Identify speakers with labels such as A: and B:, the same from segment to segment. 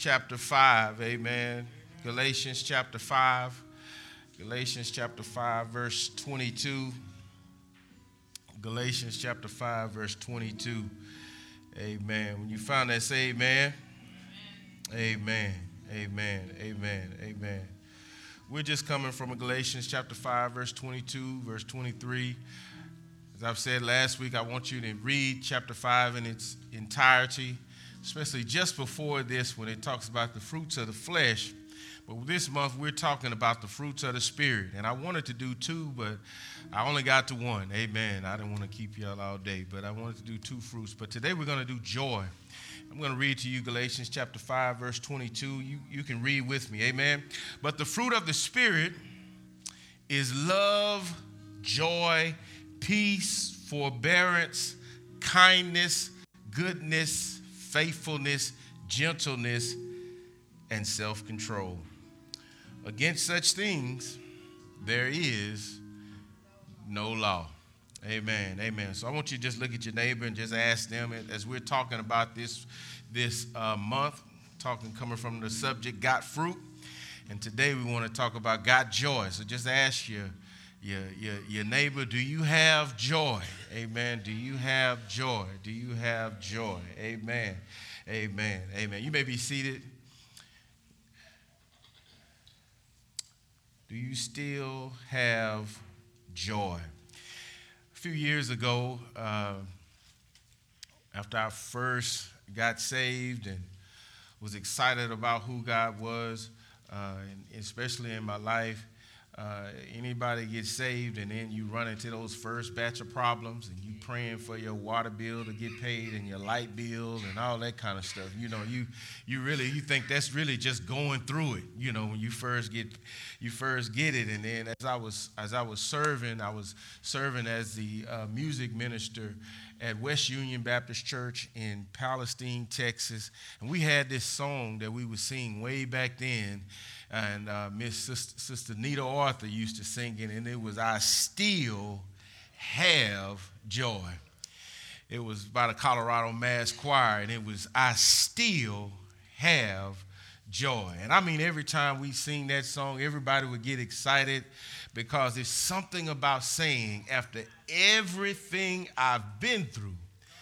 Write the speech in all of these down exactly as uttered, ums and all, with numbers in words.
A: chapter five, amen. Galatians chapter five. Galatians chapter five, verse twenty-two. Galatians chapter five, verse twenty-two. Amen. When you found that, say amen. Amen. Amen. Amen. Amen. We're just coming from Galatians chapter five, verse twenty-two, verse twenty-three. As I've said last week, I want you to read chapter five in its entirety, especially just before this when it talks about the fruits of the flesh. But this month, we're talking about the fruits of the Spirit. And I wanted to do two, but I only got to one. Amen. I didn't want to keep y'all all day, but I wanted to do two fruits. But today we're going to do joy. I'm going to read to you Galatians chapter five, verse twenty-two. You, you can read with me. Amen. But the fruit of the Spirit is love, joy, peace, forbearance, kindness, goodness, faithfulness, gentleness, and self-control. Against such things, there is no law. Amen. Amen. So I want you to just look at your neighbor and just ask them, as we're talking about this this uh, month, talking coming from the subject, got fruit. And today we want to talk about got joy. So just ask your, your, your, your neighbor, do you have joy? Amen. Do you have joy? Do you have joy? Amen. Amen. Amen. You may be seated. Do you still have joy? A few years ago, uh, after I first got saved and was excited about who God was, uh, and especially in my life, uh, anybody gets saved and then you run into those first batch of problems and you praying for your water bill to get paid and your light bill and all that kind of stuff. You know, you you really you think that's really just going through it. You know, when you first get you first get it. And then as I was as I was serving, I was serving as the uh, music minister at West Union Baptist Church in Palestine, Texas, and we had this song that we would sing way back then. And uh, Miss Sister, Sister Nita Arthur used to sing it, and it was I Still Have Joy. It was by the Colorado Mass Choir, and it was I Still Have Joy. And I mean, every time we sing that song, everybody would get excited because there's something about saying, after everything I've been through,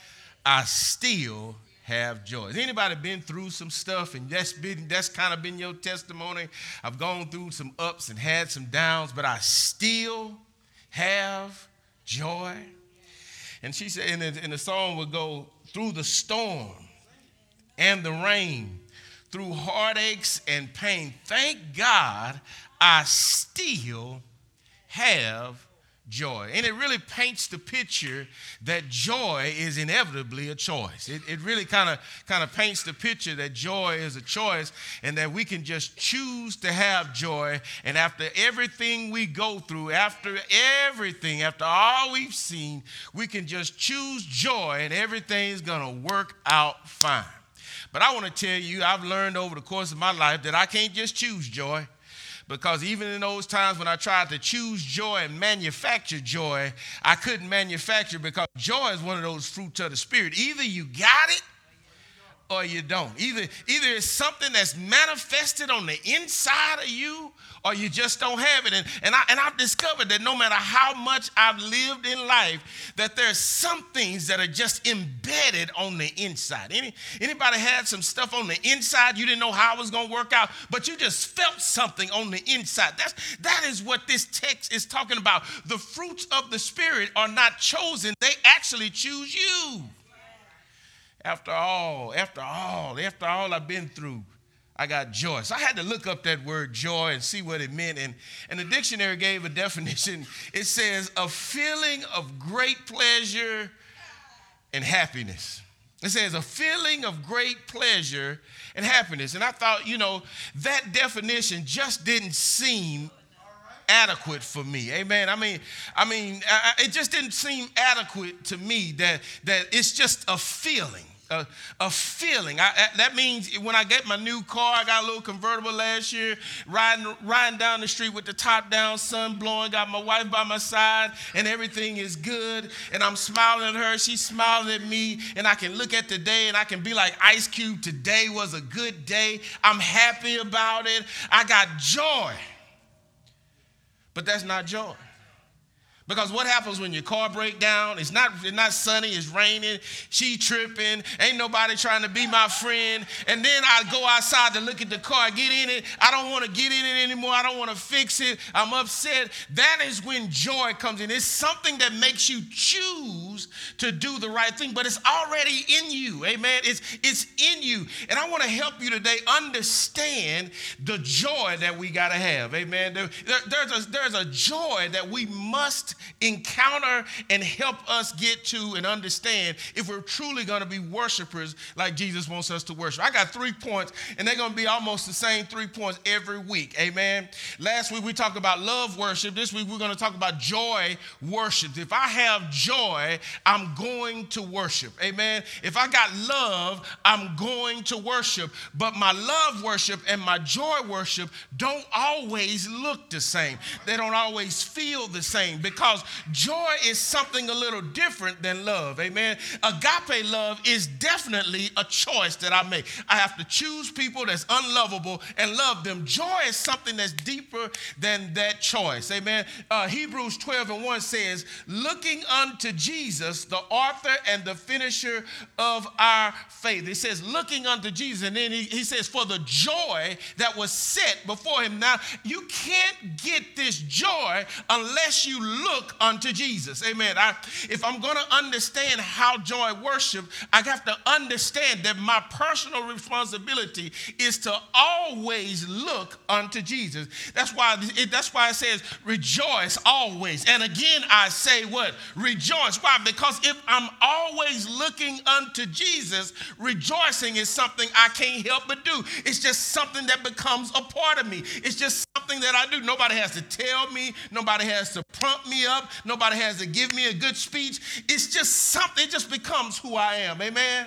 A: I still have joy. Has anybody been through some stuff and that's been that's kind of been your testimony? I've gone through some ups and had some downs, but I still have joy. And she said, and the, and the song would go, through the storm and the rain, through heartaches and pain, thank God I still have joy. And it really paints the picture that joy is inevitably a choice. It, it really kind of kind of paints the picture that joy is a choice and that we can just choose to have joy. And after everything we go through, after everything, after all we've seen, we can just choose joy and everything's going to work out fine. But I want to tell you, I've learned over the course of my life that I can't just choose joy. Because even in those times when I tried to choose joy and manufacture joy, I couldn't manufacture because joy is one of those fruits of the Spirit. Either you got it or you don't. Either, either it's something that's manifested on the inside of you or you just don't have it. And, and, I, and I've discovered that no matter how much I've lived in life, that there's some things that are just embedded on the inside. Any, anybody had some stuff on the inside you didn't know how it was going to work out, but you just felt something on the inside? That's, that is what this text is talking about. The fruits of the Spirit are not chosen. They actually choose you. After all, after all, after all I've been through, I got joy. So I had to look up that word joy and see what it meant. And, and the dictionary gave a definition. It says a feeling of great pleasure and happiness. It says a feeling of great pleasure and happiness. And I thought, you know, that definition just didn't seem adequate for me. Amen. I mean, I mean, I, it just didn't seem adequate to me that, that it's just a feeling. a, a feeling. I, I, that means when I get my new car, I got a little convertible last year, riding, riding down the street with the top down, sun blowing, got my wife by my side, and everything is good. And I'm smiling at her, she's smiling at me, and I can look at the day and I can be like Ice Cube, today was a good day. I'm happy about it. I got joy. But that's not joy. Because what happens when your car breaks down? It's not, it's not sunny, it's raining, she tripping, ain't nobody trying to be my friend. And then I go outside to look at the car, get in it. I don't want to get in it anymore. I don't want to fix it. I'm upset. That is when joy comes in. It's something that makes you choose to do the right thing, but it's already in you. Amen. It's, it's in you. And I want to help you today understand the joy that we got to have. Amen. There, there, there's, a, there's a joy that we must encounter and help us get to and understand if we're truly going to be worshipers like Jesus wants us to worship. I got three points, and they're going to be almost the same three points every week. Amen. Last week we talked about love worship. This week we're going to talk about joy worship. If I have joy, I'm going to worship. Amen. If I got love, I'm going to worship. But my love worship and my joy worship don't always look the same. They don't always feel the same, because joy is something a little different than love. Amen. Agape love is definitely a choice that I make. I have to choose people that's unlovable and love them. Joy is something that's deeper than that choice. Amen. Uh, Hebrews twelve and one says, looking unto Jesus, the author and the finisher of our faith. It says, looking unto Jesus. And then he, he says, for the joy that was set before him. Now, you can't get this joy unless you look unto Jesus. Amen. I, if I'm going to understand how joy worship, I have to understand that my personal responsibility is to always look unto Jesus. That's why it, that's why it says rejoice always. And again, I say what? Rejoice. Why? Because if I'm always looking unto Jesus, rejoicing is something I can't help but do. It's just something that becomes a part of me. It's just something that I do. Nobody has to tell me. Nobody has to prompt me up. Nobody has to give me a good speech. It's just something. It just becomes who I am. Amen.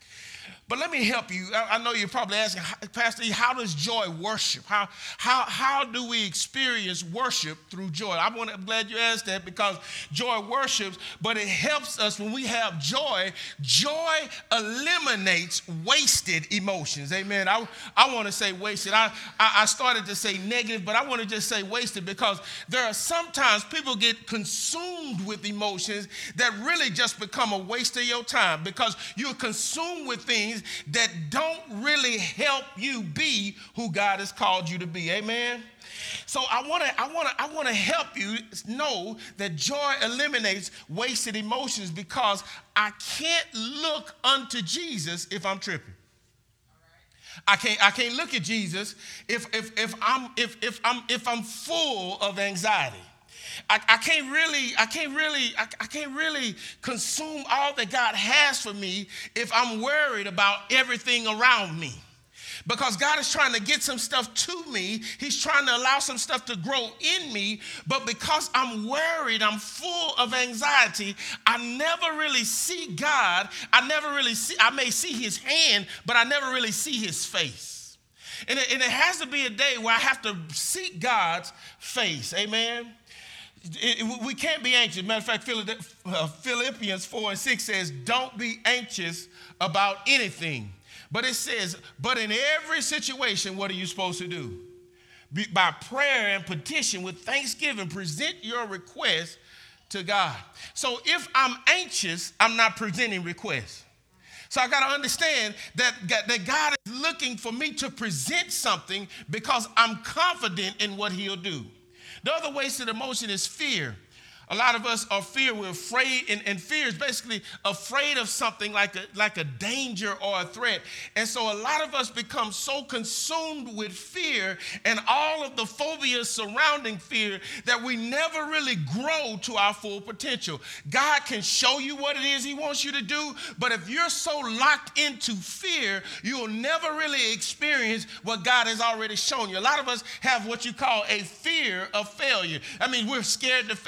A: But let me help you. I know you're probably asking, Pastor E, how does joy worship? How, how, how do we experience worship through joy? I want to, I'm glad you asked that, because joy worships, but it helps us when we have joy. Joy eliminates wasted emotions. Amen. I, I want to say wasted. I, I, I started to say negative, but I want to just say wasted, because there are sometimes people get consumed with emotions that really just become a waste of your time, because you're consumed with things that don't really help you be who God has called you to be. Amen. So I want to I want to I want to help you know that joy eliminates wasted emotions, because I can't look unto Jesus if I'm tripping. I can't I can't look at Jesus if if if I'm if if I'm if I'm full of anxiety. I, I can't really, I can't really, I, I can't really consume all that God has for me if I'm worried about everything around me. Because God is trying to get some stuff to me. He's trying to allow some stuff to grow in me. But because I'm worried, I'm full of anxiety, I never really see God. I never really see, I may see his hand, but I never really see his face. And it, and it has to be a day where I have to seek God's face. Amen. It, it, we can't be anxious. Matter of fact, Philippians four and six says, don't be anxious about anything. But it says, but in every situation, what are you supposed to do? Be, by prayer and petition with thanksgiving, present your request to God. So if I'm anxious, I'm not presenting requests. So I got to understand that, that God is looking for me to present something because I'm confident in what he'll do. The other wasted emotion is fear. A lot of us are fear. We're afraid, and, and fear is basically afraid of something like a, like a danger or a threat. And so a lot of us become so consumed with fear and all of the phobias surrounding fear that we never really grow to our full potential. God can show you what it is he wants you to do, but if you're so locked into fear, you'll never really experience what God has already shown you. A lot of us have what you call a fear of failure. I mean, we're scared to fail.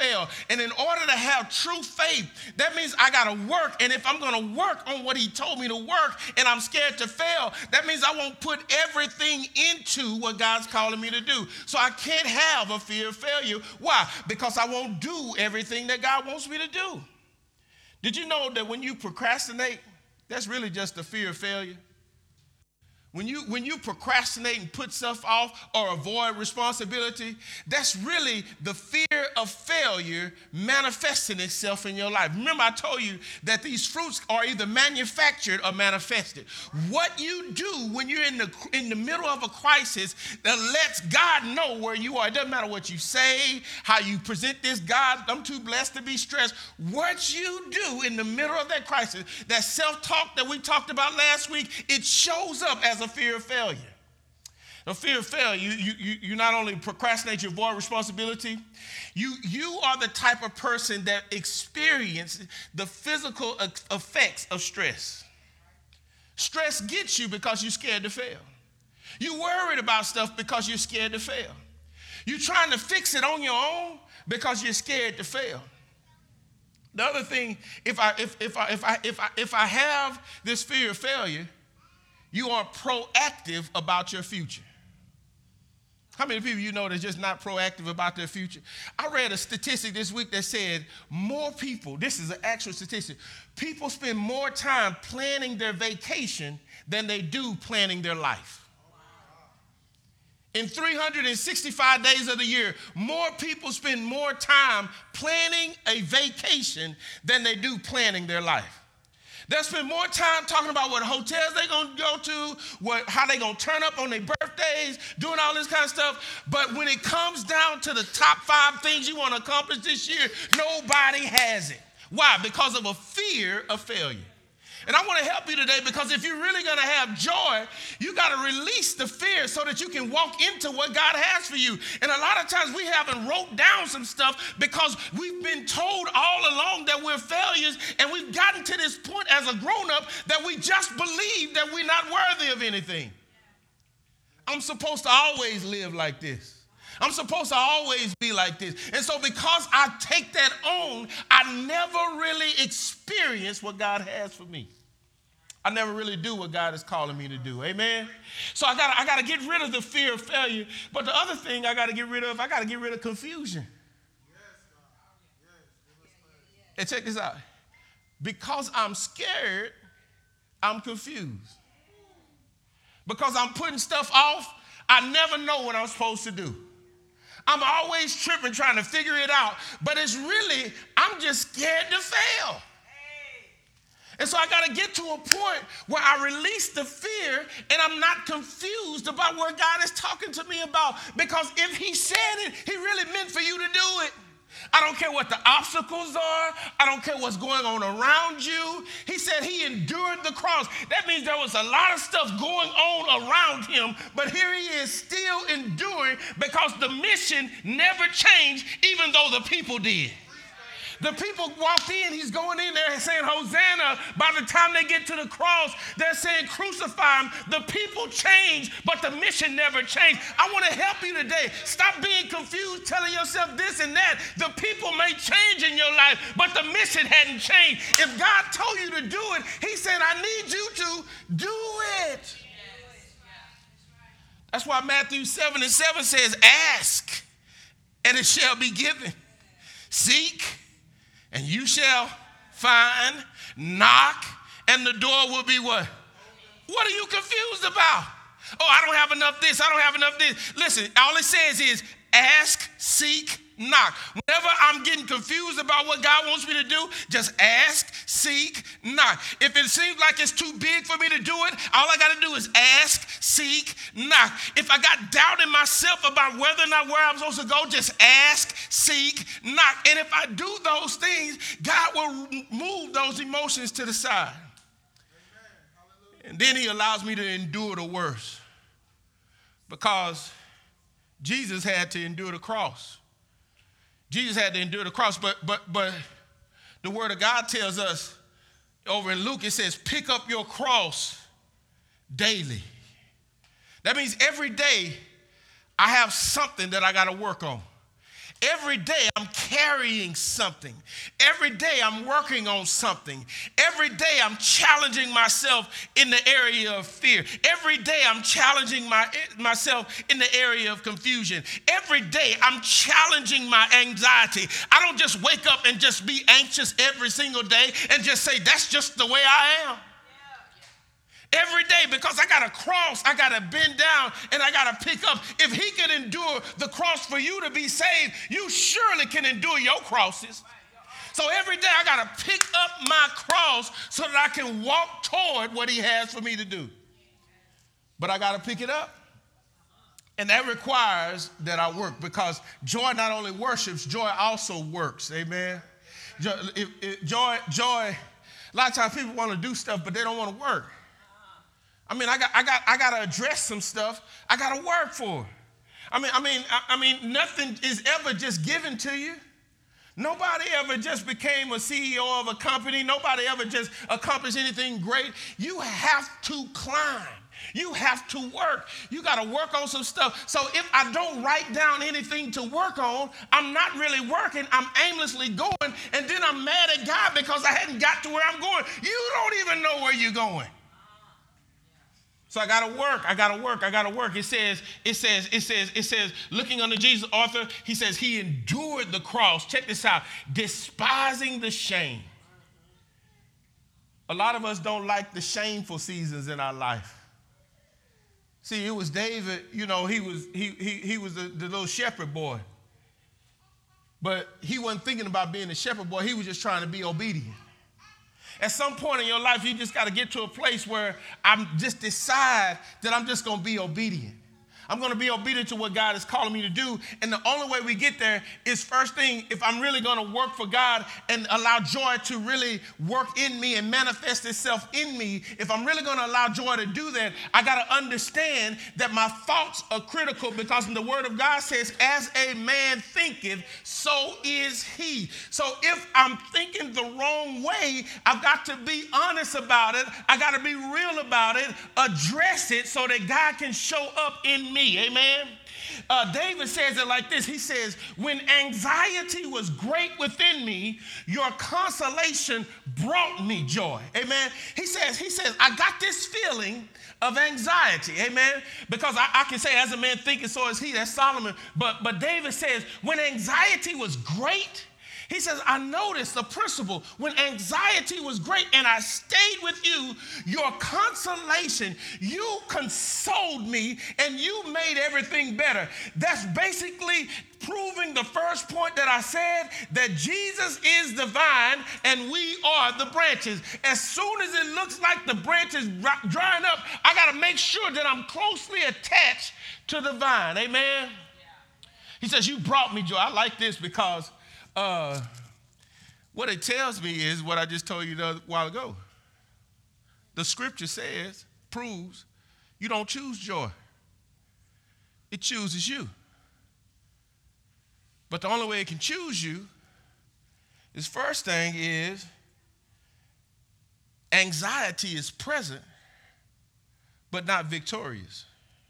A: And in order to have true faith, that means I got to work. And if I'm going to work on what he told me to work and I'm scared to fail, that means I won't put everything into what God's calling me to do. So I can't have a fear of failure. Why? Because I won't do everything that God wants me to do. Did you know that when you procrastinate, that's really just the fear of failure? When you, when you procrastinate and put stuff off or avoid responsibility, that's really the fear of failure manifesting itself in your life. Remember, I told you that these fruits are either manufactured or manifested. What you do when you're in the, in the middle of a crisis that lets God know where you are. It doesn't matter what you say, how you present this. God, I'm too blessed to be stressed. What you do in the middle of that crisis, that self-talk that we talked about last week, it shows up as a fear of failure. The fear of failure, you, you, you, you not only procrastinate, you avoid responsibility, you, you are the type of person that experiences the physical effects of stress. Stress gets you because you're scared to fail. You're worried about stuff because you're scared to fail. You're trying to fix it on your own because you're scared to fail. The other thing, if I, if, if I, if I, if I, if I have this fear of failure, you are proactive about your future. How many people you know that's just not proactive about their future? I read a statistic this week that said more people, this is an actual statistic, people spend more time planning their vacation than they do planning their life. In three hundred sixty-five days of the year, more people spend more time planning a vacation than they do planning their life. They'll spend more time talking about what hotels they're going to go to, what, how they're going to turn up on their birthdays, doing all this kind of stuff. But when it comes down to the top five things you want to accomplish this year, nobody has it. Why? Because of a fear of failure. And I want to help you today because if you're really going to have joy, you got to release the fear so that you can walk into what God has for you. And a lot of times we haven't wrote down some stuff because we've been told all along that we're failures, and we've gotten to this point as a grown-up that we just believe that we're not worthy of anything. I'm supposed to always live like this. I'm supposed to always be like this. And so because I take that on, I never really experience what God has for me. I never really do what God is calling me to do. Amen? So I got I got to get rid of the fear of failure. But the other thing I got to get rid of, I got to get rid of confusion. And check this out. Because I'm scared, I'm confused. Because I'm putting stuff off, I never know what I'm supposed to do. I'm always tripping, trying to figure it out. But it's really, I'm just scared to fail. And so I got to get to a point where I release the fear and I'm not confused about what God is talking to me about. Because if he said it, he really meant for you to do it. I don't care what the obstacles are. I don't care what's going on around you. He said he endured the cross. That means there was a lot of stuff going on around him, but here he is still enduring because the mission never changed, even though the people did. The people walked in, he's going in there saying, Hosanna. By the time they get to the cross, they're saying, crucify him. The people changed, but the mission never changed. I want to help you today. Stop being confused, telling yourself this and that. The people may change in your life, but the mission hadn't changed. If God told you to do it, he said, I need you to do it. That's why Matthew seven and seven says, ask, and it shall be given. Seek, and you shall find. Knock, and the door will be what? What are you confused about? Oh, I don't have enough this. I don't have enough this. Listen, all it says is ask, seek, knock. Whenever I'm getting confused about what God wants me to do, just ask, seek, knock. If it seems like it's too big for me to do it, all I got to do is ask, seek, knock. If I got doubt in myself about whether or not where I'm supposed to go, just ask, seek, knock. And if I do those things, God will move those emotions to the side. And then he allows me to endure the worst, because Jesus had to endure the cross. Jesus had to endure the cross, but but but the word of God tells us over in Luke, it says, pick up your cross daily. That means every day I have something that I got to work on. Every day I'm carrying something. Every day I'm working on something. Every day I'm challenging myself in the area of fear. Every day I'm challenging my, myself in the area of confusion. Every day I'm challenging my anxiety. I don't just wake up and just be anxious every single day and just say, that's just the way I am. Every day, because I got to cross, I got to bend down, and I got to pick up. If he can endure the cross for you to be saved, you surely can endure your crosses. So every day I got to pick up my cross so that I can walk toward what he has for me to do. But I got to pick it up. And that requires that I work, because joy not only worships, joy also works. Amen. Joy, if, if, joy, joy, a lot of times people want to do stuff, but they don't want to work. I mean, I got, I got, I got to address some stuff. I got to work for. I mean, I mean, I, I mean, nothing is ever just given to you. Nobody ever just became a C E O of a company. Nobody ever just accomplished anything great. You have to climb. You have to work. You got to work on some stuff. So if I don't write down anything to work on, I'm not really working. I'm aimlessly going, and then I'm mad at God because I hadn't got to where I'm going. You don't even know where you're going. So I gotta work, I gotta work, I gotta work. It says, it says, it says, it says, looking unto Jesus, author, he says he endured the cross. Check this out, despising the shame. A lot of us don't like the shameful seasons in our life. See, it was David, you know, he was he he he was the, the little shepherd boy. But he wasn't thinking about being a shepherd boy, he was just trying to be obedient. At some point in your life, you just got to get to a place where I'm just decide that I'm just going to be obedient. I'm going to be obedient to what God is calling me to do. And the only way we get there is, first thing, if I'm really going to work for God and allow joy to really work in me and manifest itself in me, if I'm really going to allow joy to do that, I got to understand that my thoughts are critical, because the word of God says, as a man thinketh, so is he. So if I'm thinking the wrong way, I've got to be honest about it. I got to be real about it, address it so that God can show up in me. Me, amen. Uh, David says it like this. He says, when anxiety was great within me, your consolation brought me joy. Amen. He says, he says, I got this feeling of anxiety. Amen. Because I, I can say, as a man thinketh, so is he. That's Solomon. But, but David says, when anxiety was great, he says, I noticed the principle. When anxiety was great and I stayed with you, your consolation, you consoled me and you made everything better. That's basically proving the first point that I said, that Jesus is the vine and we are the branches. As soon as it looks like the branches drying up, I got to make sure that I'm closely attached to the vine. Amen. He says, you brought me joy. I like this because Uh, what it tells me is what I just told you a while ago. The scripture says, proves, you don't choose joy. It chooses you. But the only way it can choose you is, first thing is, anxiety is present, but not victorious.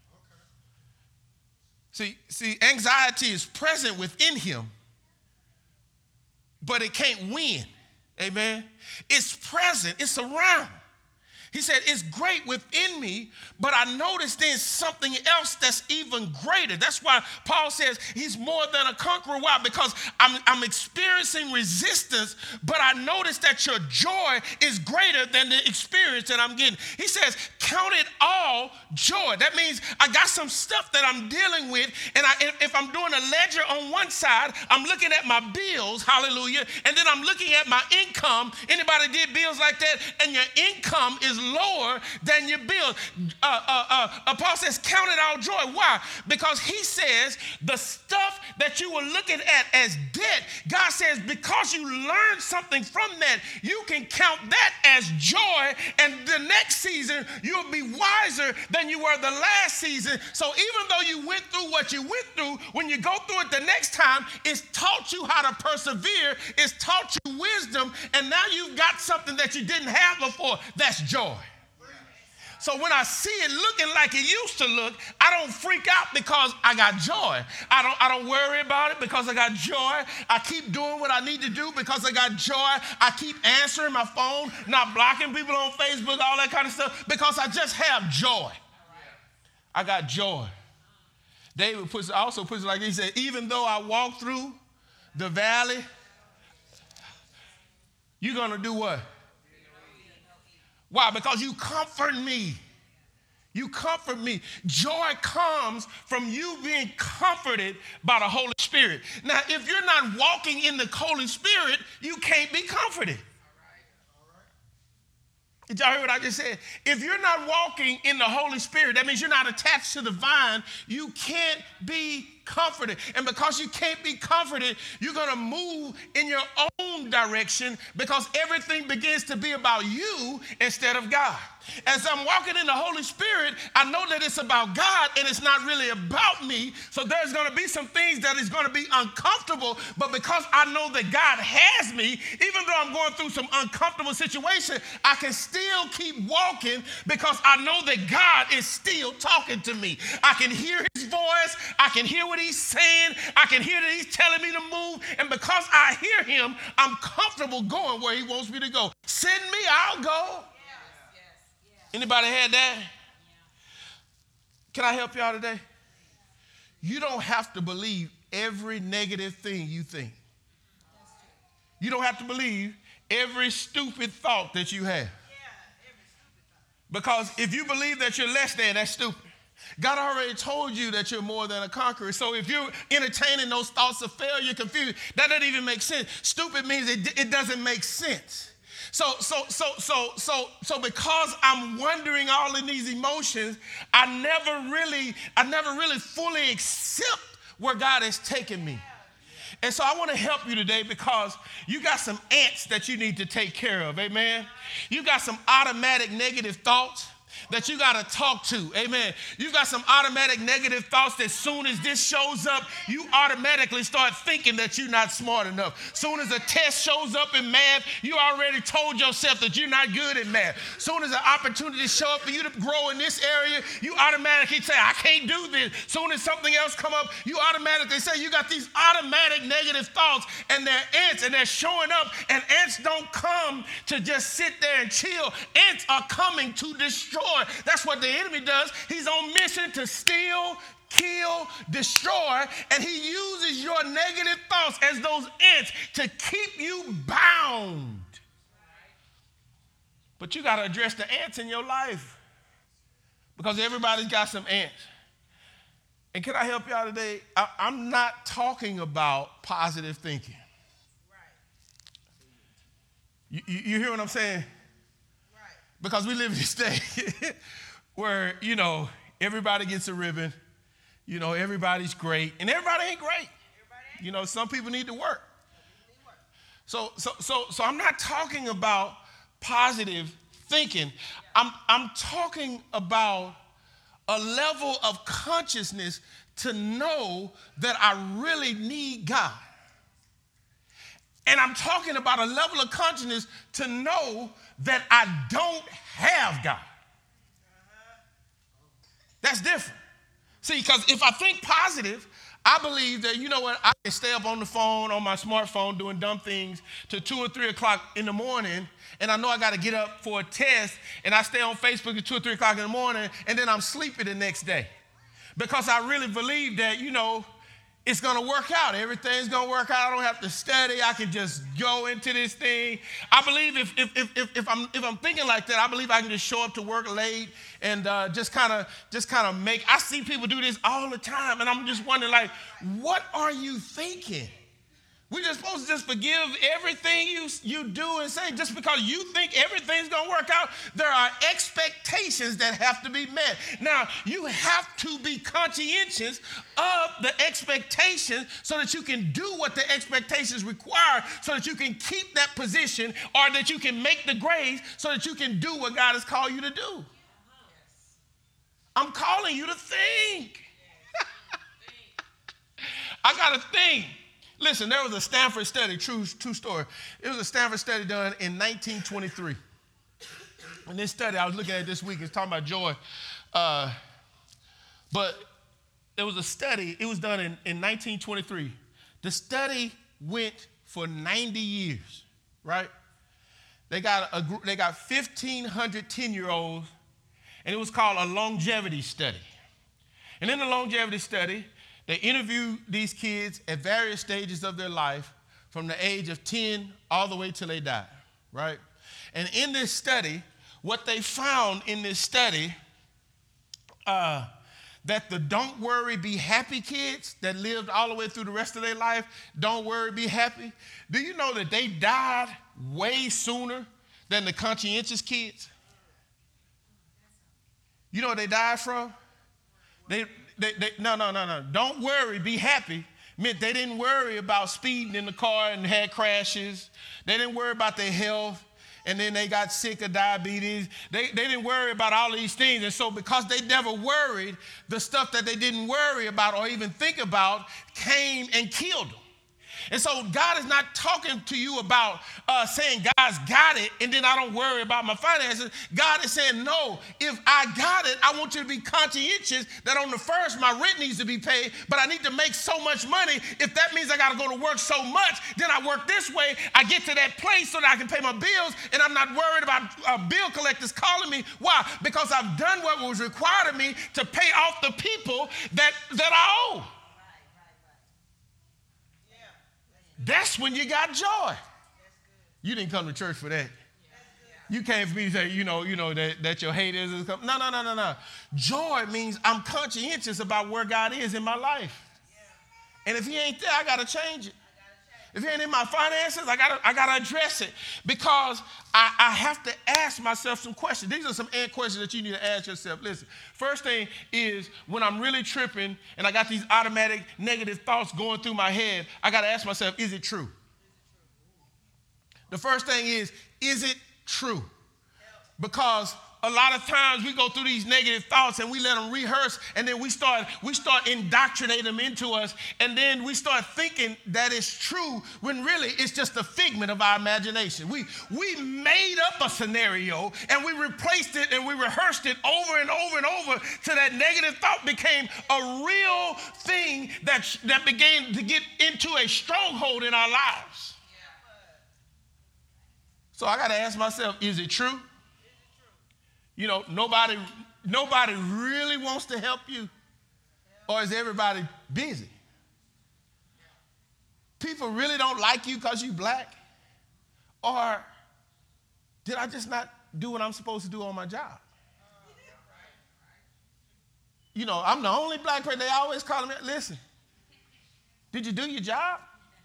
A: Okay. See, see, anxiety is present within him, but it can't win. Amen. It's present. It's around. He said, it's great within me, but I noticed there's something else that's even greater. That's why Paul says he's more than a conqueror. Why? Because I'm, I'm experiencing resistance, but I noticed that your joy is greater than the experience that I'm getting. He says, count it all joy. That means I got some stuff that I'm dealing with, and I, if I'm doing a ledger on one side, I'm looking at my bills, hallelujah, and then I'm looking at my income. Anybody did bills like that? And your income is lower than your bill. Uh, uh, uh, uh, Paul says, count it all joy. Why? Because he says the stuff that you were looking at as debt, God says, because you learned something from that, you can count that as joy, and the next season you'll be wiser than you were the last season. So even though you went through what you went through, when you go through it the next time, it's taught you how to persevere, it's taught you wisdom, and now you've got something that you didn't have before. That's joy. So when I see it looking like it used to look, I don't freak out because I got joy. I don't, I don't worry about it because I got joy. I keep doing what I need to do because I got joy. I keep answering my phone, not blocking people on Facebook, all that kind of stuff, because I just have joy. I got joy. David puts, also puts it like he said, even though I walk through the valley, you're going to do what? Why? Because you comfort me. You comfort me. Joy comes from you being comforted by the Holy Spirit. Now, if you're not walking in the Holy Spirit, you can't be comforted. Did y'all hear what I just said? If you're not walking in the Holy Spirit, that means you're not attached to the vine. You can't be comforted. And because you can't be comforted, you're going to move in your own direction because everything begins to be about you instead of God. As I'm walking in the Holy Spirit, I know that it's about God and it's not really about me. So there's going to be some things that is going to be uncomfortable. But because I know that God has me, even though I'm going through some uncomfortable situation, I can still keep walking because I know that God is still talking to me. I can hear his voice. I can hear what he's saying. I can hear that he's telling me to move. And because I hear him, I'm comfortable going where he wants me to go. Send me, I'll go. Anybody had that? Can I help y'all today? You don't have to believe every negative thing you think. You don't have to believe every stupid thought that you have. Because if you believe that you're less than, that's stupid. God already told you that you're more than a conqueror. So if you're entertaining those thoughts of failure, confusion, that doesn't even make sense. Stupid means it, it doesn't make sense. So, so, so, so, so, so because I'm wondering all in these emotions, I never really, I never really fully accept where God has taken me. And so I want to help you today because you got some ants that you need to take care of, amen? You got some automatic negative thoughts that you got to talk to, amen. You got some automatic negative thoughts that soon as this shows up, you automatically start thinking that you're not smart enough. Soon as a test shows up in math, you already told yourself that you're not good at math. Soon as an opportunity show up for you to grow in this area, you automatically say, I can't do this. Soon as something else come up, you automatically say, you got these automatic negative thoughts, and they're ants, and they're showing up, and ants don't come to just sit there and chill. Ants are coming to destroy. That's what the enemy does. He's on mission to steal, kill, destroy, and he uses your negative thoughts as those ants to keep you bound. But you got to address the ants in your life because everybody's got some ants. And can I help y'all today? I, I'm not talking about positive thinking. You, you, you hear what I'm saying? Because we live in this day where, you know, everybody gets a ribbon, you know, everybody's great, and everybody ain't great. Everybody ain't. You know, some people need to work. Need work. So, so, so, so I'm not talking about positive thinking. Yeah. I'm, I'm talking about a level of consciousness to know that I really need God. And I'm talking about a level of consciousness to know that I don't have God. That's different. See, because if I think positive, I believe that, you know what, I can stay up on the phone, on my smartphone, doing dumb things till two or three o'clock in the morning, and I know I got to get up for a test, and I stay on Facebook at two or three o'clock in the morning, and then I'm sleepy the next day. Because I really believe that, you know, it's going to work out. Everything's going to work out. I don't have to study. I can just go into this thing. I believe if if if if, if I'm if I'm thinking like that, I believe I can just show up to work late and uh, just kind of just kind of make. I see people do this all the time, and I'm just wondering, like, what are you thinking? We're just supposed to just forgive everything you, you do and say. Just because you think everything's going to work out, there are expectations that have to be met. Now, you have to be conscientious of the expectations so that you can do what the expectations require, so that you can keep that position, or that you can make the grades so that you can do what God has called you to do. I'm calling you to think. I got to think. Listen, there was a Stanford study, true, true story. It was a Stanford study done in nineteen twenty-three.
B: And this study I was looking at this week, it's talking about joy. Uh, but it was a study, it was done in, in nineteen twenty-three. The study went for ninety years, right? They got a group, they got fifteen hundred ten-year-olds, and it was called a longevity study. And in the longevity study, they interviewed these kids at various stages of their life from the age of ten all the way till they died, right? And in this study, what they found in this study, uh, that the don't worry, be happy kids that lived all the way through the rest of their life, don't worry, be happy. Do you know that they died way sooner than the conscientious kids? You know what they died from? They, they, they, no, no, no, no. Don't worry, be happy meant they didn't worry about speeding in the car and had crashes. They didn't worry about their health. And then they got sick of diabetes. They, they didn't worry about all of these things. And so because they never worried, the stuff that they didn't worry about or even think about came and killed them. And so God is not talking to you about uh, saying, God's got it, and then I don't worry about my finances. God is saying, no, if I got it, I want you to be conscientious that on the first, my rent needs to be paid, but I need to make so much money. If that means I got to go to work so much, then I work this way. I get to that place so that I can pay my bills, and I'm not worried about uh, bill collectors calling me. Why? Because I've done what was required of me to pay off the people that, that I owe. That's when you got joy. You didn't come to church for that. You came for me to say, you know, you know that, that your haters is coming. No, no, no, no, no. Joy means I'm conscientious about where God is in my life. And if he ain't there, I got to change it. If he ain't in my finances, I got I got to address it. Because I, I have to ask myself some questions. These are some questions that you need to ask yourself. Listen, first thing is when I'm really tripping and I got these automatic negative thoughts going through my head, I got to ask myself, is it true? The first thing is, is it true? Because a lot of times we go through these negative thoughts and we let them rehearse, and then we start we start indoctrinating them into us, and then we start thinking that it's true when really it's just a figment of our imagination. We we made up a scenario and we replaced it and we rehearsed it over and over and over till that negative thought became a real thing that, that began to get into a stronghold in our lives. So I got to ask myself, is it true? You know, nobody, nobody really wants to help you, or is everybody busy? People really don't like you because you black, or did I just not do what I'm supposed to do on my job? You know, I'm the only black person. They always call me. Listen, did you do your job?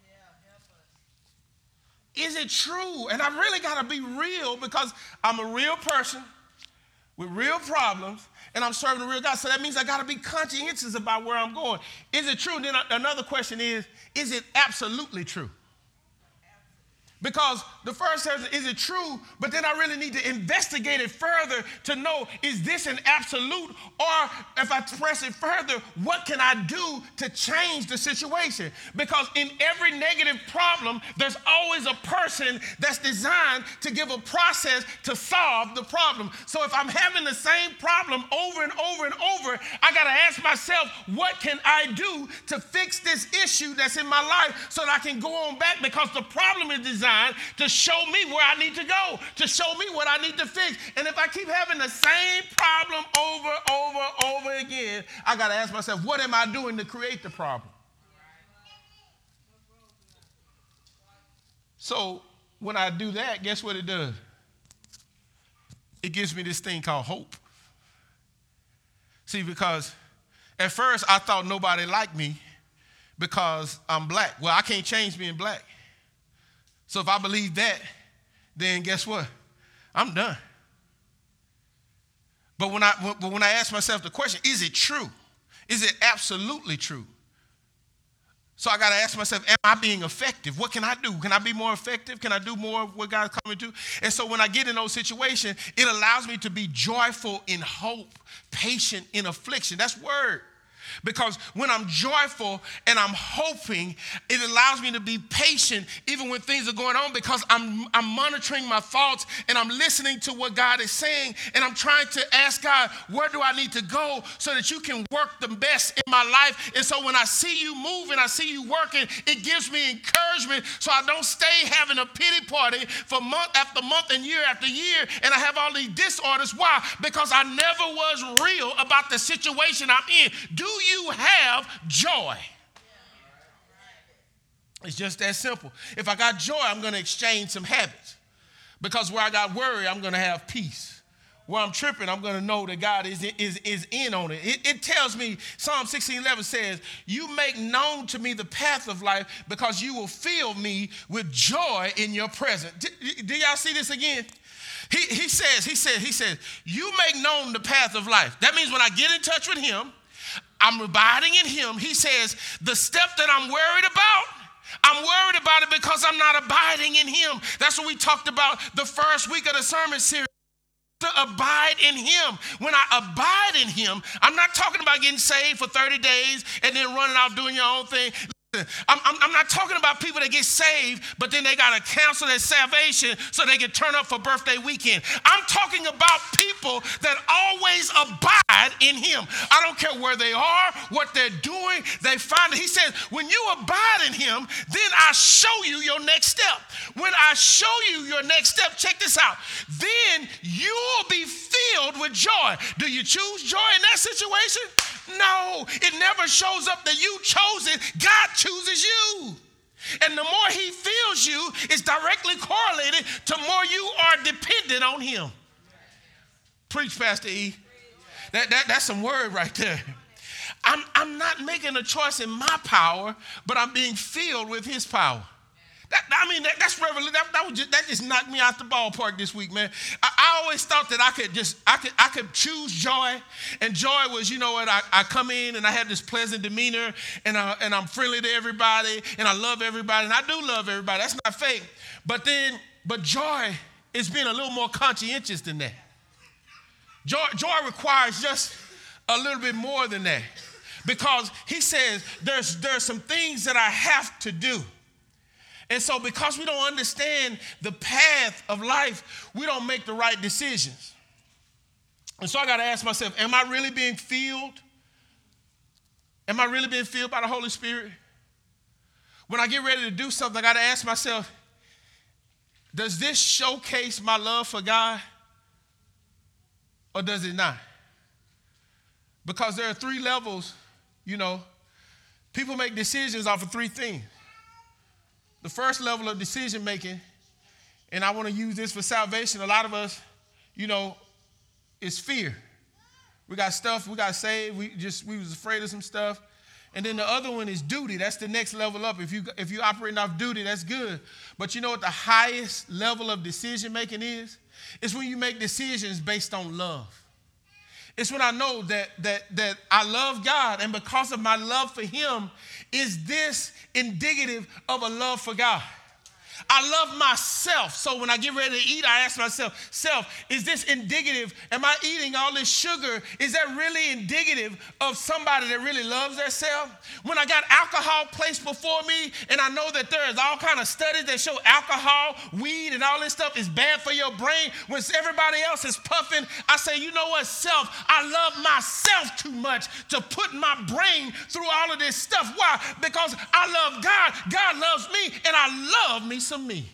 B: Is it true? And I really got to be real because I'm a real person with real problems, and I'm serving a real God. So that means I got to be conscientious about where I'm going. Is it true? Then another question is, is it absolutely true? Because the first question, is it true? But then I really need to investigate it further to know, is this an absolute? Or if I press it further, what can I do to change the situation? Because in every negative problem, there's always a person that's designed to give a process to solve the problem. So if I'm having the same problem over and over and over, I got to ask myself, what can I do to fix this issue that's in my life so that I can go on back? Because the problem is designed to show me where I need to go, to show me what I need to fix. And if I keep having the same problem over, over, over again, I got to ask myself, what am I doing to create the problem? So when I do that, guess what it does? It gives me this thing called hope. See, because at first I thought nobody liked me because I'm black. Well, I can't change being black. So if I believe that, then guess what? I'm done. But when I when I ask myself the question, is it true? Is it absolutely true? So I got to ask myself, am I being effective? What can I do? Can I be more effective? Can I do more of what God's coming to? And so when I get in those situations, it allows me to be joyful in hope, patient in affliction. That's word. Because when I'm joyful and I'm hoping, it allows me to be patient even when things are going on, because I'm, I'm monitoring my thoughts and I'm listening to what God is saying, and I'm trying to ask God, where do I need to go so that you can work the best in my life? And so when I see you moving, I see you working, it gives me encouragement, so I don't stay having a pity party for month after month and year after year, and I have all these disorders. Why? Because I never was real about the situation I'm in. Do you have joy? It's just that simple. If I got joy, I'm going to exchange some habits. Because where I got worry, I'm going to have peace. Where I'm tripping, I'm going to know that God is, is, is in on it. it. It tells me, Psalm sixteen eleven says, you make known to me the path of life, because you will fill me with joy in your presence. Do, do y'all see this again? He, he says, he says, he says, you make known the path of life. That means when I get in touch with him, I'm abiding in him. He says, the step that I'm worried about, I'm worried about it because I'm not abiding in him. That's what we talked about the first week of the sermon series. To abide in him. When I abide in him, I'm not talking about getting saved for thirty days and then running off doing your own thing. I'm, I'm, I'm not talking about people that get saved, but then they got to cancel their salvation so they can turn up for birthday weekend. I'm talking about people that always abide in him. I don't care where they are, what they're doing, they find it. He says, when you abide in him, then I show you your next step. When I show you your next step, check this out, then you'll be filled with joy. Do you choose joy in that situation? No, it never shows up that you chose it. God chooses you. And the more he fills you, it's directly correlated to more you are dependent on him. Preach, Pastor E. That, that, that's some word right there. I'm, I'm not making a choice in my power, but I'm being filled with his power. That, I mean, that, that's revelation. That, that, was just, that just knocked me out the ballpark this week, man. I, I always thought that I could just, I could, I could choose joy, and joy was, you know what? I, I come in and I have this pleasant demeanor, and I, and I'm friendly to everybody, and I love everybody, and I do love everybody. That's not fake. But then, but joy is being a little more conscientious than that. Joy, joy requires just a little bit more than that, because he says there's there's some things that I have to do. And so because we don't understand the path of life, we don't make the right decisions. And so I got to ask myself, am I really being filled? Am I really being filled by the Holy Spirit? When I get ready to do something, I got to ask myself, does this showcase my love for God, or does it not? Because there are three levels, you know. People make decisions off of three things. The first level of decision making, and I want to use this for salvation, a lot of us, you know, is fear. We got stuff, we got saved, we just we was afraid of some stuff. And then the other one is duty. That's the next level up. If you if you operating off duty, that's good. But you know what the highest level of decision making is? It's when you make decisions based on love. It's when I know that that that I love God, and because of my love for him, is this indicative of a love for God? I love myself. So when I get ready to eat, I ask myself, self, is this indicative? Am I eating all this sugar? Is that really indicative of somebody that really loves themselves? When I got alcohol placed before me, and I know that there is all kind of studies that show alcohol, weed, and all this stuff is bad for your brain. When everybody else is puffing, I say, you know what, self, I love myself too much to put my brain through all of this stuff. Why? Because I love God. God loves me, and I love me some me.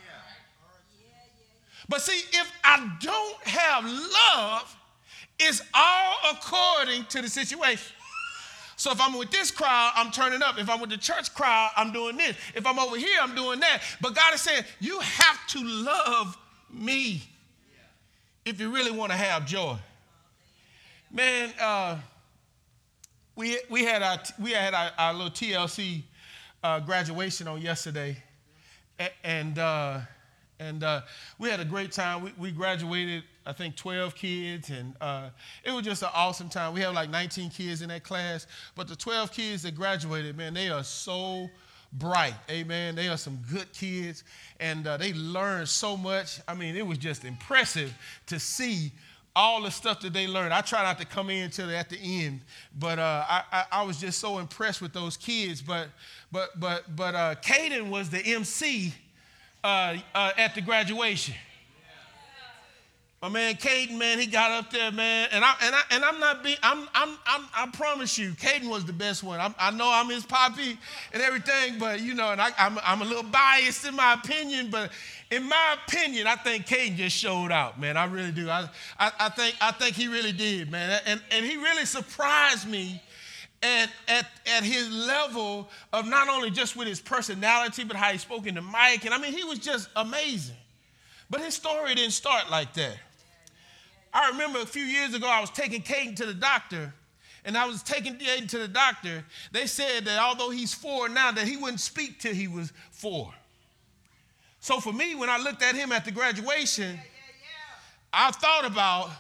B: But see, if I don't have love, it's all according to the situation. So if I'm with this crowd, I'm turning up. If I'm with the church crowd, I'm doing this. If I'm over here, I'm doing that. But God is saying, you have to love me if you really want to have joy. Man, uh, we we had our we had our, our little T L C uh, graduation on yesterday. And uh, and uh, we had a great time. We, we graduated, I think, twelve kids, and uh, it was just an awesome time. We have like nineteen kids in that class, but the twelve kids that graduated, man, they are so bright. Amen. They are some good kids, and uh, they learned so much. I mean, it was just impressive to see all the stuff that they learned. I try not to come in until at the end, but uh, I, I, I was just so impressed with those kids. But but but but uh, Caden was the M C uh, uh, at the graduation. My man Caden, man, he got up there, man, and I and I and I'm not being, I'm I'm, I'm I promise you, Caden was the best one. I'm, I know I'm his poppy and everything, but you know, and I, I'm I'm a little biased in my opinion, but in my opinion, I think Caden just showed out, man. I really do. I I, I think I think he really did, man, and and he really surprised me at at at his level of not only just with his personality, but how he spoke in the mic, and I mean, he was just amazing. But his story didn't start like that. I remember a few years ago, I was taking Caden to the doctor, and I was taking Caden to the doctor. They said that although he's four now, that he wouldn't speak till he was four. So for me, when I looked at him at the graduation, yeah, yeah, yeah. I thought about,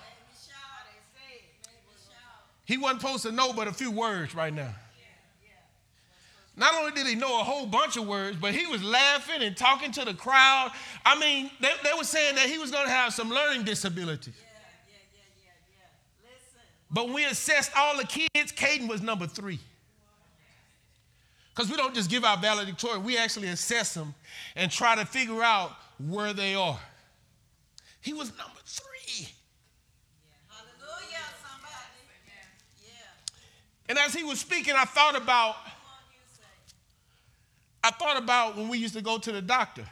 B: he wasn't supposed to know but a few words right now. Not only did he know a whole bunch of words, but he was laughing and talking to the crowd. I mean, they, they were saying that he was going to have some learning disabilities. Yeah, yeah, yeah, yeah, yeah. Listen. But when we assessed all the kids, Caden was number three. Because we don't just give out valedictorian. We actually assess them and try to figure out where they are. He was number three. Yeah. Hallelujah, somebody. Yeah. Yeah. And as he was speaking, I thought about I thought about when we used to go to the doctor.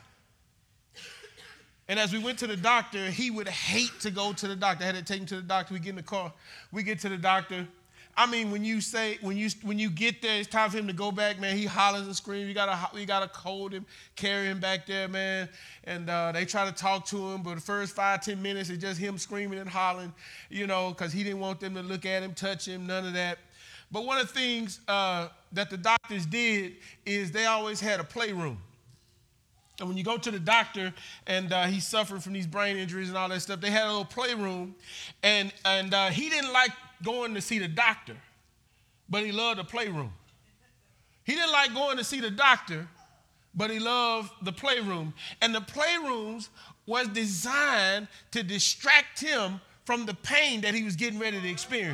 B: And as we went to the doctor, he would hate to go to the doctor. I had to take him to the doctor. We get in the car. We get to the doctor. I mean, when you say, when you when you get there, it's time for him to go back, man, he hollers and screams. You gotta, you gotta hold him, carry him back there, man. And uh, they try to talk to him, but the first five, ten minutes, it's just him screaming and hollering, you know, because he didn't want them to look at him, touch him, none of that. But one of the things uh, that the doctors did is they always had a playroom. And when you go to the doctor and uh, he's suffering from these brain injuries and all that stuff, they had a little playroom. And, and uh, he didn't like going to see the doctor, but he loved the playroom. He didn't like going to see the doctor, but he loved the playroom. And the playrooms was designed to distract him from the pain that he was getting ready to experience.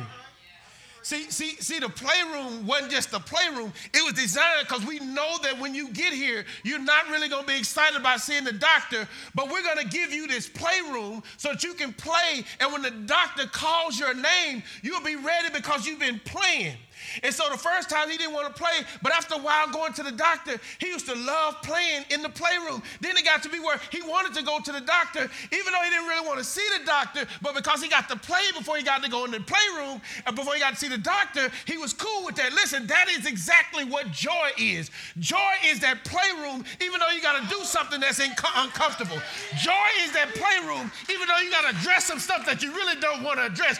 B: See, see, see, the playroom wasn't just a playroom. It was designed because we know that when you get here, you're not really going to be excited about seeing the doctor, but we're going to give you this playroom so that you can play, and when the doctor calls your name, you'll be ready because you've been playing. And so the first time he didn't want to play, but after a while going to the doctor, he used to love playing in the playroom. Then it got to be where he wanted to go to the doctor, even though he didn't really want to see the doctor, but because he got to play before he got to go in the playroom, and before he got to see the doctor, he was cool with that. Listen, that is exactly what joy is. Joy is that playroom, even though you got to do something that's inco- uncomfortable. Joy is that playroom, even though you got to address some stuff that you really don't want to address.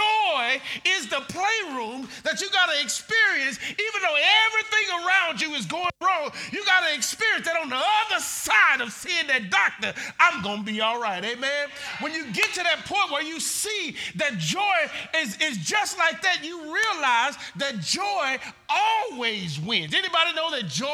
B: Joy is the playroom that you got to experience, even though everything around you is going wrong. You got to experience that on the other side of seeing that doctor, I'm going to be all right. Amen. When you get to that point where you see that joy is, is just like that, you realize that joy always wins. Anybody know that joy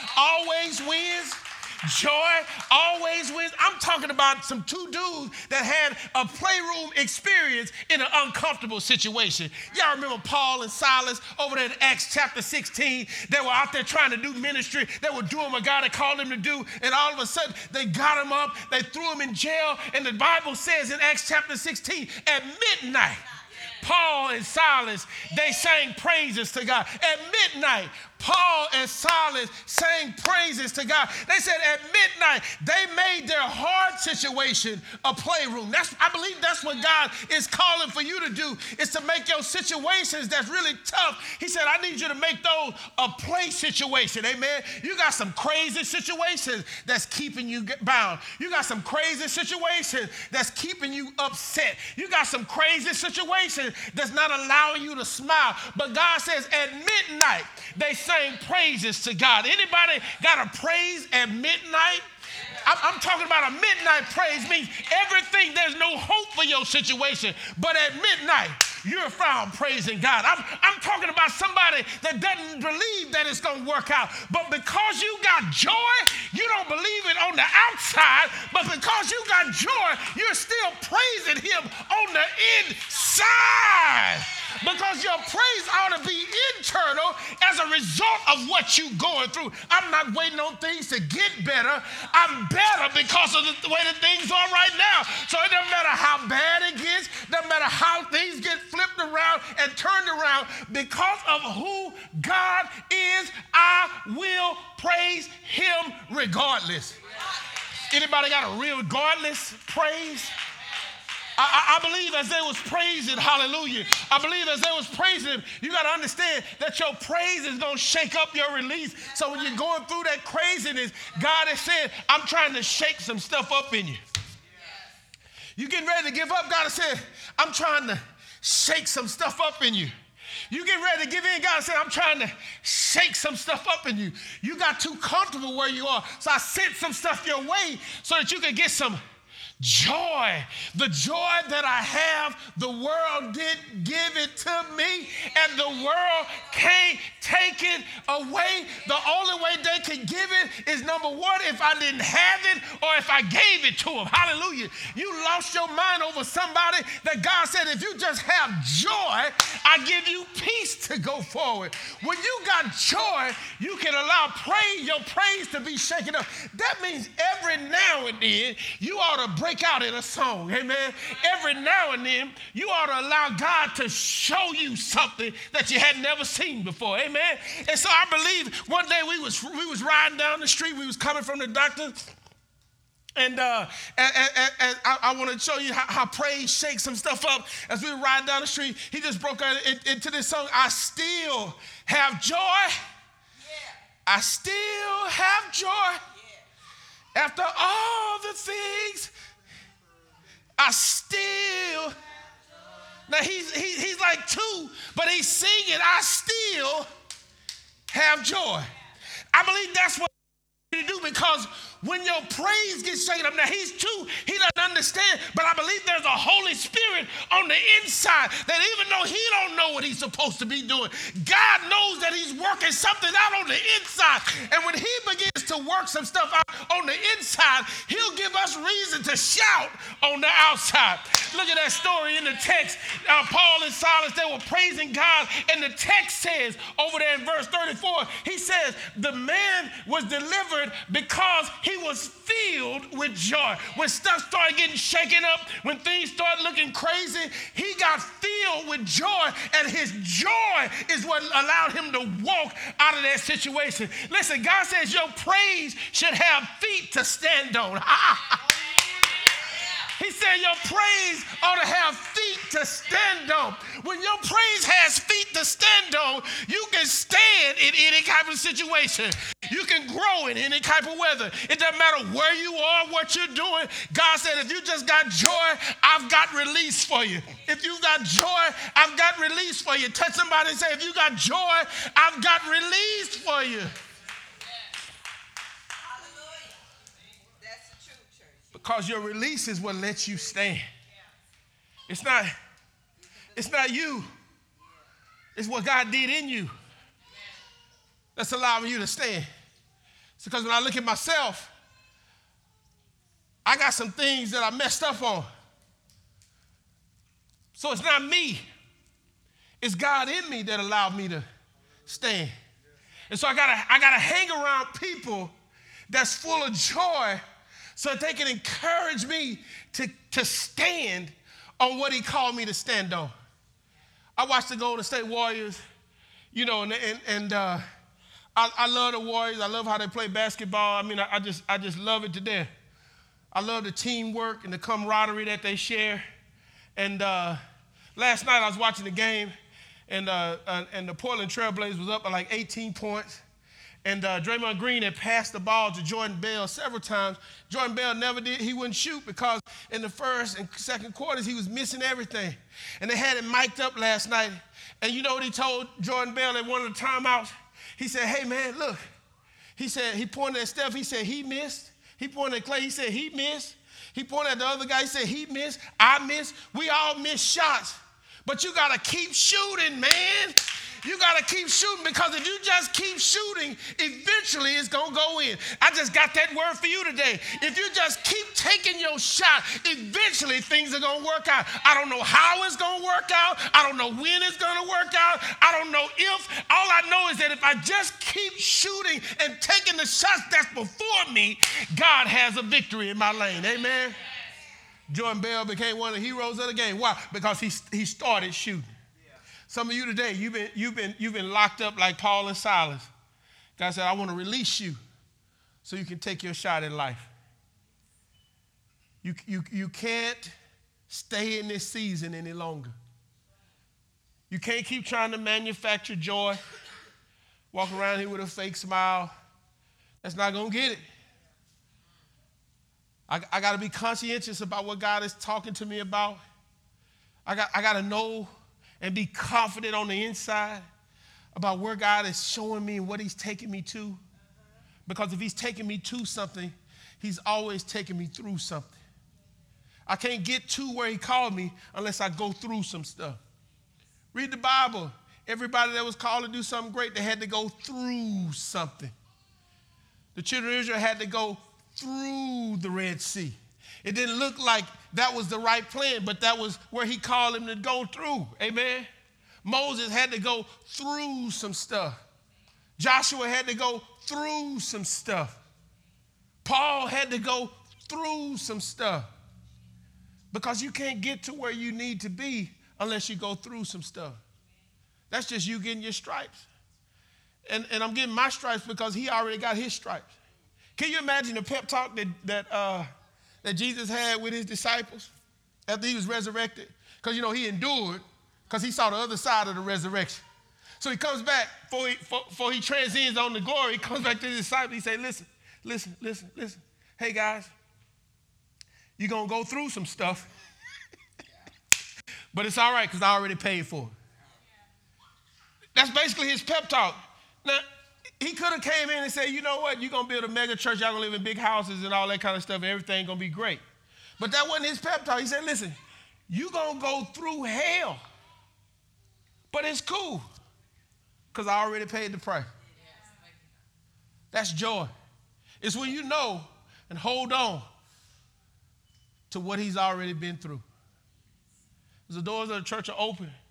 B: always wins? Joy always wins. I'm talking about some two dudes that had a playroom experience in an uncomfortable situation. Y'all remember Paul and Silas over there in Acts chapter sixteen? They were out there trying to do ministry. They were doing what God had called them to do. And all of a sudden, they got him up. They threw him in jail. And the Bible says in Acts chapter sixteen, at midnight, Paul and Silas, they sang praises to God. At midnight, Paul and Silas sang praises to God. They said at midnight, they made their hard situation a playroom. That's, I believe that's what God is calling for you to do, is to make your situations that's really tough. He said, I need you to make those a play situation. Amen. You got some crazy situations that's keeping you bound. You got some crazy situations that's keeping you upset. You got some crazy situations that's not allowing you to smile. But God says at midnight, they sang praises to God. Anybody got a praise at midnight? I'm, I'm talking about a midnight praise means everything, there's no hope for your situation. But at midnight, you're found praising God. I'm, I'm talking about somebody that doesn't believe that it's going to work out. But because you got joy, you don't believe it on the outside, but because you got joy, you're still praising him on the inside. Because your praise ought to be internal as a result of what you're going through. I'm not waiting on things to get better. I'm better because of the way that things are right now. So it doesn't matter how bad it gets, doesn't matter how things get flipped around and turned around. Because of who God is, I will praise him regardless. Anybody got a real regardless praise? I, I believe as they was praising, hallelujah, I believe as they was praising him, you got to understand that your praise is going to shake up your release. So when you're going through that craziness, God has said, I'm trying to shake some stuff up in you. You getting ready to give up, God has said, I'm trying to shake some stuff up in you. You get ready to give in, God said, I'm trying to shake some stuff up in you. You got too comfortable where you are, so I sent some stuff your way so that you can get some joy. The joy that I have, the world didn't give it to me, and the world can't take it away. The only way they can give it is, number one, if I didn't have it or if I gave it to them. Hallelujah. You lost your mind over somebody that God said, if you just have joy, I give you peace to go forward. When you got joy, you can allow praise, your praise to be shaken up. That means every now and then you ought to break out in a song, amen. Every now and then, you ought to allow God to show you something that you had never seen before, amen. And so I believe one day we was we was riding down the street, we was coming from the doctor, and, uh, and, and, and I, I want to show you how, how praise shakes some stuff up. As we were riding down the street, he just broke out in, into this song, I still have joy. Yeah. I still have joy. Yeah. After all the things I still, now he's, he, he's like two, but he's singing, I still have joy. I believe that's what to do, because when your praise gets shaken up, now he's two, he doesn't understand, but I believe there's a Holy Spirit on the inside that even though he don't know what he's supposed to be doing, God knows that he's working something out on the inside. And when he begins to work some stuff out on the inside, he'll give us reason to shout on the outside. Look at that story in the text. Uh, Paul and Silas, they were praising God, and the text says over there in verse thirty-four, he says, the man was delivered because he was filled with joy. When stuff started getting shaken up, when things started looking crazy, he got filled with joy, and his joy is what allowed him to walk out of that situation. Listen, God says your praise should have feet to stand on. He said your praise ought to have feet to stand on. When your praise has feet to stand on, you can stand in any type of situation. You can grow in any type of weather. It doesn't matter where you are, what you're doing. God said, if you just got joy, I've got release for you. If you got joy, I've got release for you. Touch somebody and say, if you got joy, I've got release for you. Because your release is what lets you stand. It's not, it's not you. It's what God did in you that's allowing you to stand. It's because when I look at myself, I got some things that I messed up on. So it's not me. It's God in me that allowed me to stand. And so I gotta, I gotta hang around people that's full of joy, so that they can encourage me to, to stand on what he called me to stand on. I watched the Golden State Warriors, you know, and, and, and uh, I, I love the Warriors. I love how they play basketball. I mean, I, I, just, I just love it to death. I love the teamwork and the camaraderie that they share. And uh, last night I was watching the game, and, uh, uh, and the Portland Trail Blazers was up by like eighteen points. And uh, Draymond Green had passed the ball to Jordan Bell several times. Jordan Bell never did. He wouldn't shoot because in the first and second quarters, he was missing everything. And they had him mic'd up last night. And you know what he told Jordan Bell at one of the timeouts? He said, hey, man, look. He said, he pointed at Steph. He said, he missed. He pointed at Clay. He said, he missed. He pointed at the other guy. He said, he missed. I missed. We all missed shots. But you got to keep shooting, man. You got to keep shooting, because if you just keep shooting, eventually it's going to go in. I just got that word for you today. If you just keep taking your shot, eventually things are going to work out. I don't know how it's going to work out. I don't know when it's going to work out. I don't know if. All I know is that if I just keep shooting and taking the shots that's before me, God has a victory in my lane. Amen. Jordan Bell became one of the heroes of the game. Why? Because he, he started shooting. Some of you today, you've been, you've, been, you've been locked up like Paul and Silas. God said, I want to release you so you can take your shot in life. You, you, you can't stay in this season any longer. You can't keep trying to manufacture joy, walk around here with a fake smile. That's not going to get it. I, I got to be conscientious about what God is talking to me about. I got, I got to know and be confident on the inside about where God is showing me and what he's taking me to. Because if he's taking me to something, he's always taking me through something. I can't get to where he called me unless I go through some stuff. Read the Bible. Everybody that was called to do something great, they had to go through something. The children of Israel had to go through the Red Sea. It didn't look like that was the right plan, but that was where he called him to go through. Amen. Moses had to go through some stuff. Joshua had to go through some stuff. Paul had to go through some stuff. Because you can't get to where you need to be unless you go through some stuff. That's just you getting your stripes. And, and I'm getting my stripes because he already got his stripes. Can you imagine the pep talk that, that, uh, that Jesus had with his disciples after he was resurrected? Because, you know, he endured because he saw the other side of the resurrection. So he comes back, before he, before he transcends on the glory, he comes back to his disciples. He says, listen, listen, listen, listen. Hey, guys, you're going to go through some stuff, but it's all right because I already paid for it. That's basically his pep talk. Now, he could have came in and said, you know what, you're going to build a mega church, y'all going to live in big houses and all that kind of stuff, and everything going to be great. But that wasn't his pep talk. He said, listen, you're going to go through hell, but it's cool because I already paid the price. That's joy. It's when you know and hold on to what he's already been through. The doors of the church are open.